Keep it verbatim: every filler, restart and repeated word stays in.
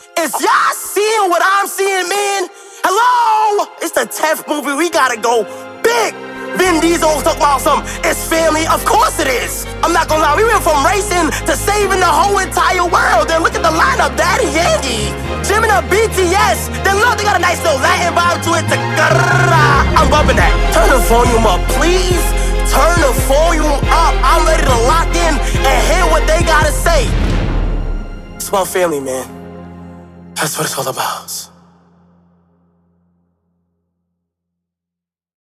Is y'all seeing what I'm seeing, man? Hello? It's the tenth movie. We gotta go big. Vin Diesel talk about some, it's family. Of course it is. I'm not gonna lie, we went from racing to saving the whole entire world. Then look at the lineup, Daddy Yankee, Jimin of B T S. Then look, they got a nice little Latin vibe to it. I'm bumping that. Turn the volume up, please. Turn the volume up. I'm ready to lock in and hear what they gotta say. It's about family, man. That's what it's all about.